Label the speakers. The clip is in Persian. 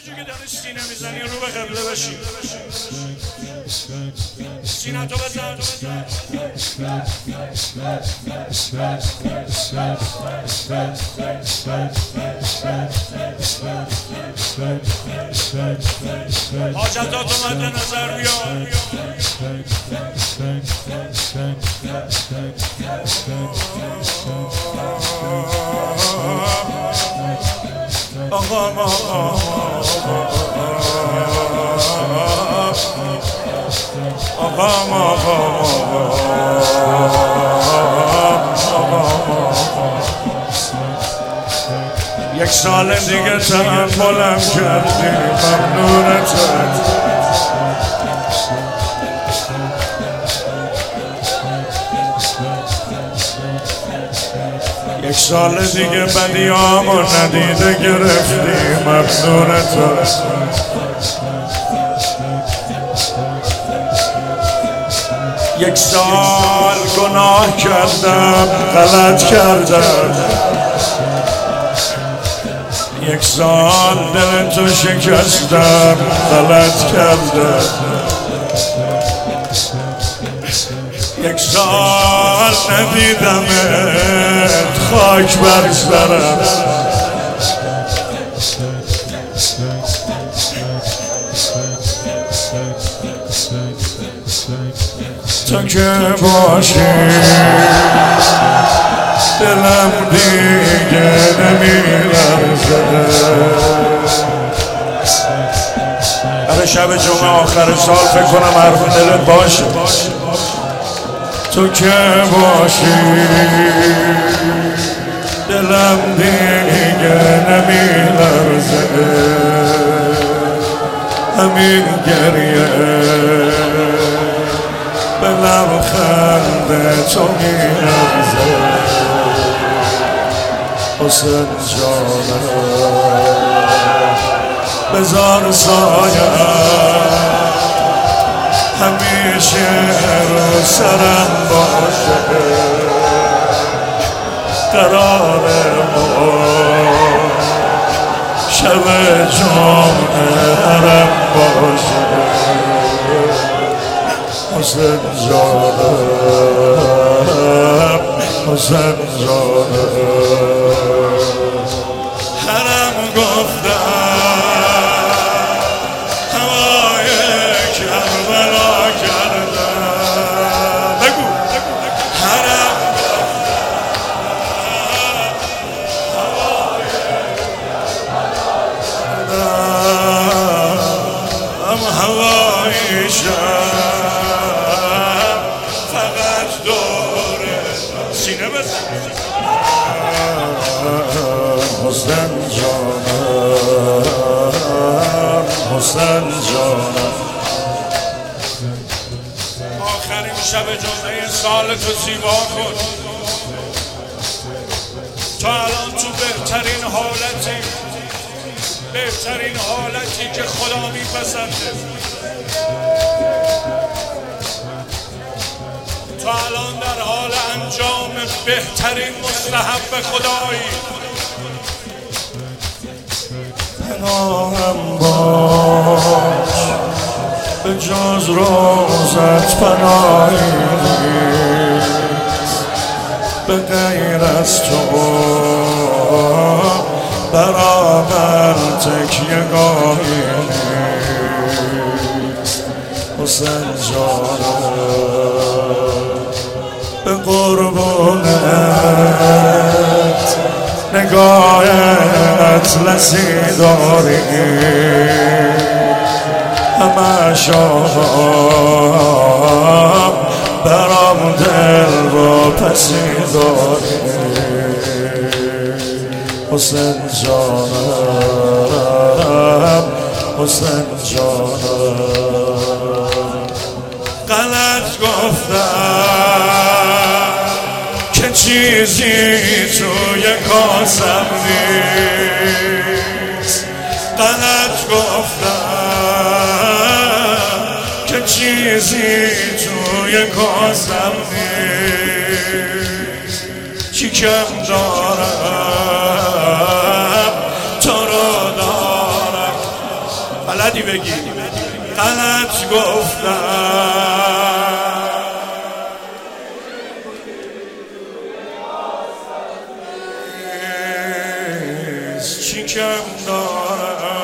Speaker 1: همینجور که داری سینه میزنی رو به قبله بشی، سینه تو بزن. حاجتاتو مد نظر بیار. آقا یک سال دیگه تحملم کردی، ممنونتت. یک سال دیگه بدیامو ندیده گرفتی، ممنونتت. یک سال گناه کردم، غلط کردم، یک سال دل تو شکستم، غلط کردم، یک سال ندیدمت، خاک بر سرم. تو که باشی دلم دیگه نمیلرزه. برای شب جمعه آخر سال فکر کنم حرف دلت باشه. تو که باشی دلم دیگه نمیلرزه. همین گریه به لبخند تو میلرزه. حسین جانم بذار سایه همیشه رو سرم باشه. قرار ما شب جمعه حرم باشه. حسین جانم، حسین جانم. حرم گفتم هوای کربلا کردم. بگو حرم هوای کربلا کردم. هوای شب فقط دوره سینه بزن. حسین جانم، حسین جانم. آخرین شب جمعه سال تو زیبا کن. تا الان تو بهترین حالتی که خدا میپسنده. تا الان در حال انجام بهترین مستحب خدایی. پناهم باش به جز روزت پناهی نیست. به غیر از تو برابر تکیه گاهی نیست. حسین جانم به قربونت نگاهت لسی داری. همه شام برام دل و پسی داری. حسین جانم، حسین جانم. غلط گفتم که چیزی توی کاسم نیست. غلط گفتم که چیزی توی کاسم نیست. چی کم دارم تو رو دارم. بلدی بگی غلط گفتم چی کم دارم